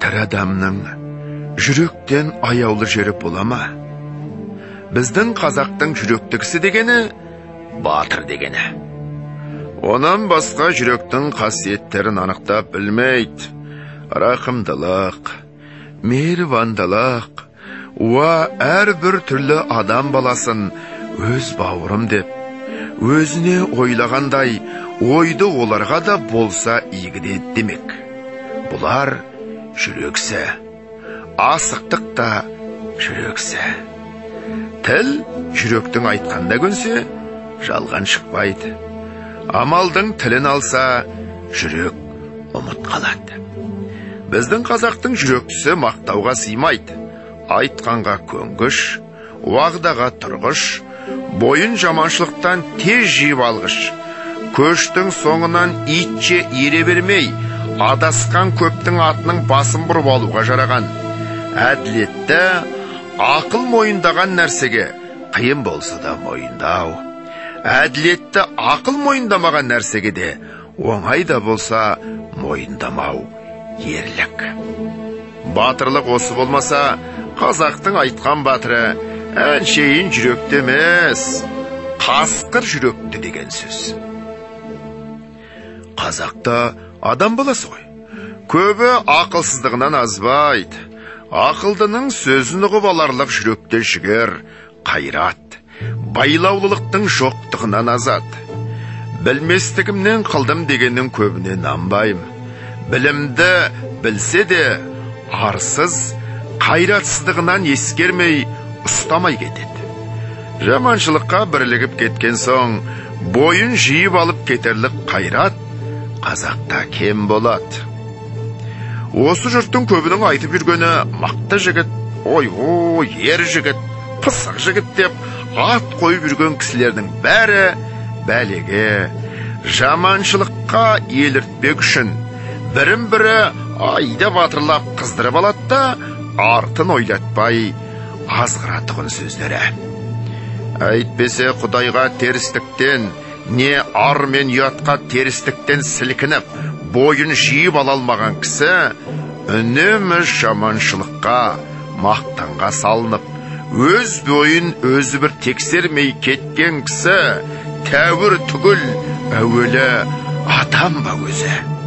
тірі адамның жүректен аяулы жері бола ма? Біздің қазақтың жүректікісі дегені батыр дегені. Онан басқа жүректің қасиеттерін анықтап білмейді. Рақымдылық, мейірбандылық, әрбір түрлі адам баласын өз бауырым деп, өзіне ойлағандай ойды оларға да болса игіде демек. Бұлар жүрексі, асықтық та жүрексі. Тіл жүректің айтқанда көнсе, жалған шықпайды. Амалдың тілін алса, жүрек ұмыт қалады. Біздің қазақтың жүректісі мақтауға сыймайды. Айтқанға көнгіш, уағдаға тұрғыш, бойын жаманшылықтан тез жиып алғыш. Көштің соңынан итше ере бермей, адасқан көптің атының басын бұрып алуға жараған. Әділетті, ақыл мойындаған нәрсеге қиын болса да мойындау. Әділетті ақыл мойындамаған нәрсеге де оңай да болса мойындамау ерлік. Батырлық осы болмаса, қазақтың айтқан батыры әншейін жүректі емес, қасқыр жүректі деген сөз. Қазақта адам баласы ғой. Көбі ақылсыздығынан азбайды. Ақылдының сөзін ұғып аларлық жүректе жігер, қайрат, байлаулылықтың жоқтығынан азат. Білместігімнен қылдым дегеннің көбіне нанбайым. Білімді білсе де, арсыз, қайратсыздығынан ескермей, ұстамай кетеді. Жаманшылыққа бірлігіп кеткен соң, бойын жиып алып кетерлік қайрат қазақта кем болады. Осы жұрттың көбінің айтып жүргені мақты жігіт, ер жігіт, пысық жігіт деп ат қойып жүрген кісілердің бәрі бәлеге, жаманшылыққа еліртпек үшін бірін-бірі айда батырлап қыздырып алады да, артын ойлатпай азғыратығын сөздері. Әйтпесе Құдайға терістіктен, не ар мен ұятқа терістіктен сілкініп, бойын жиып ала алмаған кісі үнемі жаманшылыққа, мақтанға салынып, өз бойын өзі бір тексермей кеткен кісі тәуір түгіл, әуелі адам ба өзі?